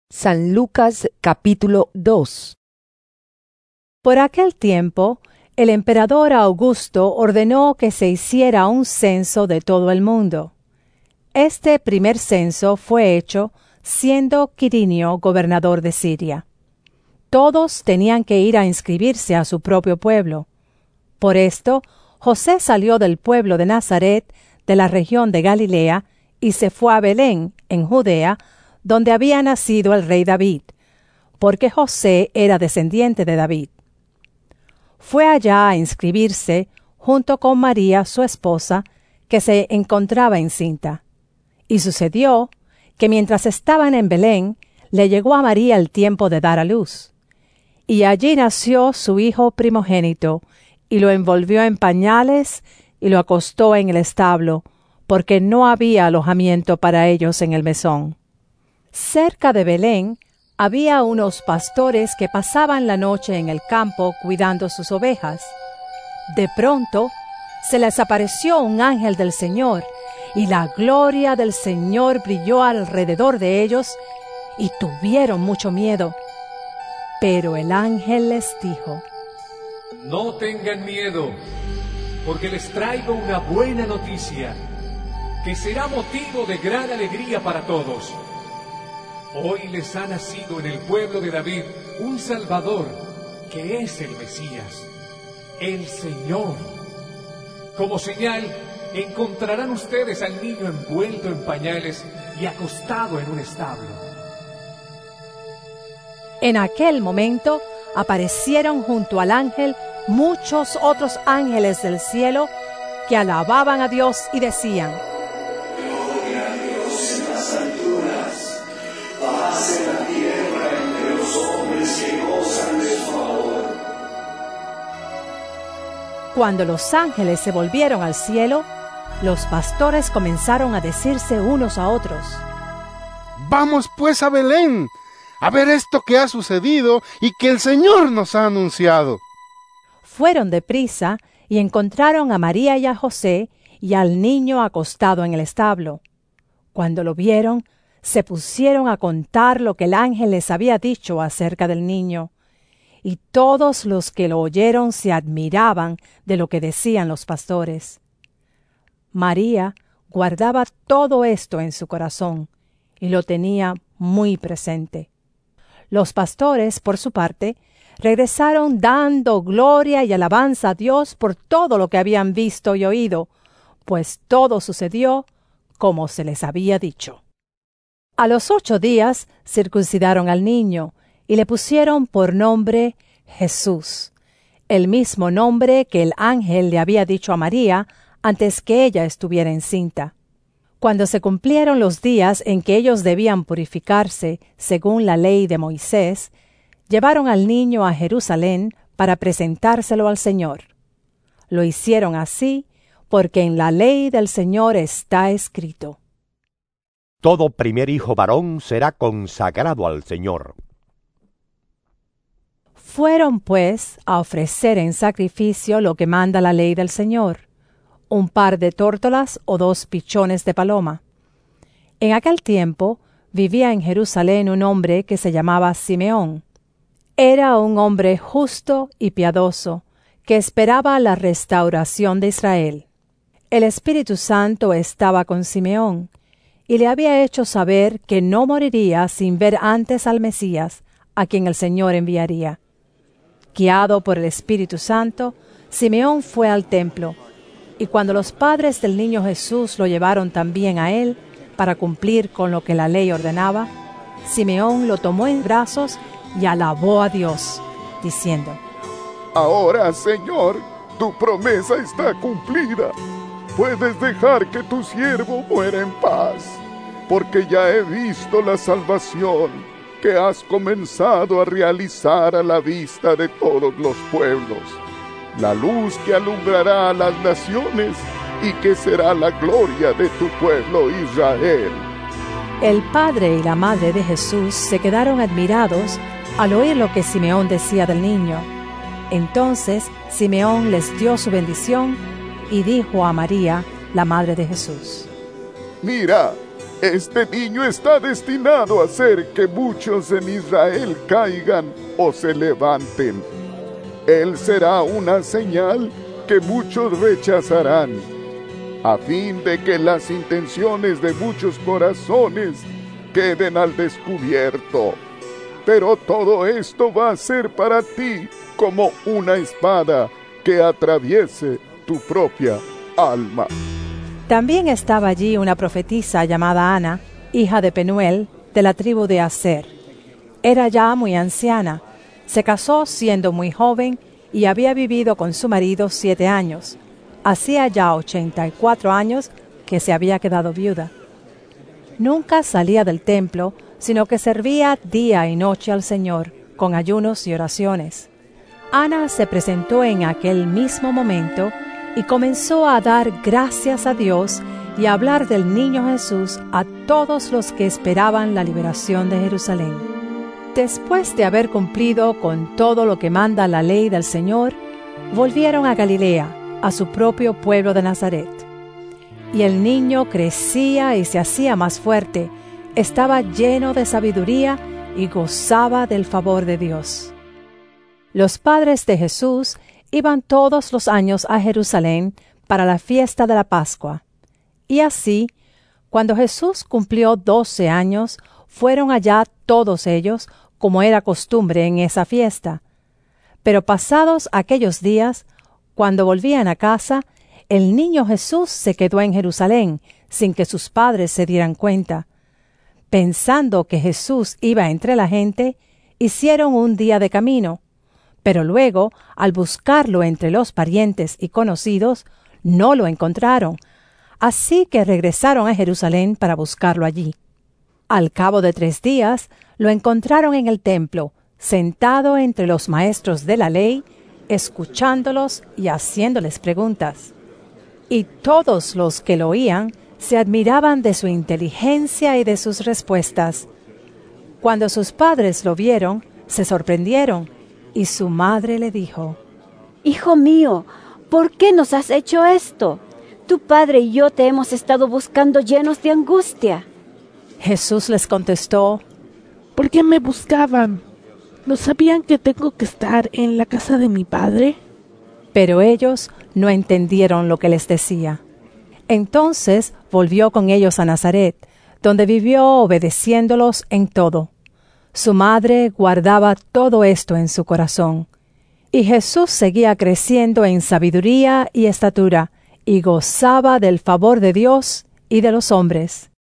San Lucas capítulo 2. Por aquel tiempo, el emperador Augusto ordenó que se hiciera un censo de todo el mundo. Este primer censo fue hecho siendo Quirinio gobernador de Siria. Todos tenían que ir a inscribirse a su propio pueblo. Por esto, José salió del pueblo de Nazaret, de la región de Galilea, y se fue a Belén, en Judea, donde había nacido el rey David, porque José era descendiente de David. Fue allá a inscribirse junto con María, su esposa, que se encontraba encinta. Y sucedió que mientras estaban en Belén, le llegó a María el tiempo de dar a luz. Y allí nació su hijo primogénito, y lo envolvió en pañales y lo acostó en el establo, porque no había alojamiento para ellos en el mesón. Cerca de Belén había unos pastores que pasaban la noche en el campo cuidando sus ovejas. De pronto se les apareció un ángel del Señor, y la gloria del Señor brilló alrededor de ellos, y tuvieron mucho miedo. Pero el ángel les dijo: No tengan miedo, porque les traigo una buena noticia, que será motivo de gran alegría para todos. Hoy les ha nacido en el pueblo de David un Salvador, que es el Mesías, el Señor. Como señal, encontrarán ustedes al niño envuelto en pañales y acostado en un establo. En aquel momento aparecieron junto al ángel muchos otros ángeles del cielo que alababan a Dios y decían: Gloria a Dios en las alturas, paz en la tierra entre los hombres que gozan de su favor. Cuando los ángeles se volvieron al cielo, los pastores comenzaron a decirse unos a otros: Vamos pues a Belén, a ver esto que ha sucedido y que el Señor nos ha anunciado. Fueron deprisa y encontraron a María y a José y al niño acostado en el establo. Cuando lo vieron, se pusieron a contar lo que el ángel les había dicho acerca del niño. Y todos los que lo oyeron se admiraban de lo que decían los pastores. María guardaba todo esto en su corazón y lo tenía muy presente. Los pastores, por su parte, regresaron dando gloria y alabanza a Dios por todo lo que habían visto y oído, pues todo sucedió como se les había dicho. A los 8 días circuncidaron al niño y le pusieron por nombre Jesús, el mismo nombre que el ángel le había dicho a María antes que ella estuviera encinta. Cuando se cumplieron los días en que ellos debían purificarse según la ley de Moisés, llevaron al niño a Jerusalén para presentárselo al Señor. Lo hicieron así porque en la ley del Señor está escrito: Todo primer hijo varón será consagrado al Señor. Fueron, pues, a ofrecer en sacrificio lo que manda la ley del Señor: un par de tórtolas o 2 pichones de paloma. En aquel tiempo vivía en Jerusalén un hombre que se llamaba Simeón. Era un hombre justo y piadoso, que esperaba la restauración de Israel. El Espíritu Santo estaba con Simeón, y le había hecho saber que no moriría sin ver antes al Mesías, a quien el Señor enviaría. Guiado por el Espíritu Santo, Simeón fue al templo, y cuando los padres del niño Jesús lo llevaron también a él para cumplir con lo que la ley ordenaba, Simeón lo tomó en brazos y alabó a Dios, diciendo: Ahora, Señor, tu promesa está cumplida. Puedes dejar que tu siervo muera en paz, porque ya he visto la salvación que has comenzado a realizar a la vista de todos los pueblos, la luz que alumbrará a las naciones y que será la gloria de tu pueblo Israel. El padre y la madre de Jesús se quedaron admirados al oír lo que Simeón decía del niño. Entonces Simeón les dio su bendición y dijo a María, la madre de Jesús: Mira, Este niño está destinado a hacer que muchos en Israel caigan o se levanten. Él será una señal que muchos rechazarán, a fin de que las intenciones de muchos corazones queden al descubierto. Pero todo esto va a ser para ti como una espada que atraviese tu propia alma. También estaba allí una profetisa llamada Ana, hija de Penuel, de la tribu de Aser. Era ya muy anciana, se casó siendo muy joven y había vivido con su marido 7 años. Hacía ya 84 años que se había quedado viuda. Nunca salía del templo, sino que servía día y noche al Señor, con ayunos y oraciones. Ana se presentó en aquel mismo momento y comenzó a dar gracias a Dios y a hablar del niño Jesús a todos los que esperaban la liberación de Jerusalén. Después de haber cumplido con todo lo que manda la ley del Señor, volvieron a Galilea, a su propio pueblo de Nazaret. Y el niño crecía y se hacía más fuerte, estaba lleno de sabiduría y gozaba del favor de Dios. Los padres de Jesús iban todos los años a Jerusalén para la fiesta de la Pascua. Y así, cuando Jesús cumplió 12 años, fueron allá todos ellos, como era costumbre en esa fiesta. Pero pasados aquellos días, cuando volvían a casa, el niño Jesús se quedó en Jerusalén, sin que sus padres se dieran cuenta. Pensando que Jesús iba entre la gente, hicieron un día de camino. Pero luego, al buscarlo entre los parientes y conocidos, no lo encontraron. Así que regresaron a Jerusalén para buscarlo allí. Al cabo de 3 días, lo encontraron en el templo, sentado entre los maestros de la ley, escuchándolos y haciéndoles preguntas. Y todos los que lo oían se admiraban de su inteligencia y de sus respuestas. Cuando sus padres lo vieron, se sorprendieron, y su madre le dijo: Hijo mío, ¿por qué nos has hecho esto? Tu padre y yo te hemos estado buscando llenos de angustia. Jesús les contestó: ¿Por qué me buscaban? ¿No sabían que tengo que estar en la casa de mi padre? Pero ellos no entendieron lo que les decía. Entonces volvió con ellos a Nazaret, donde vivió obedeciéndolos en todo. Su madre guardaba todo esto en su corazón. Y Jesús seguía creciendo en sabiduría y estatura, y gozaba del favor de Dios y de los hombres.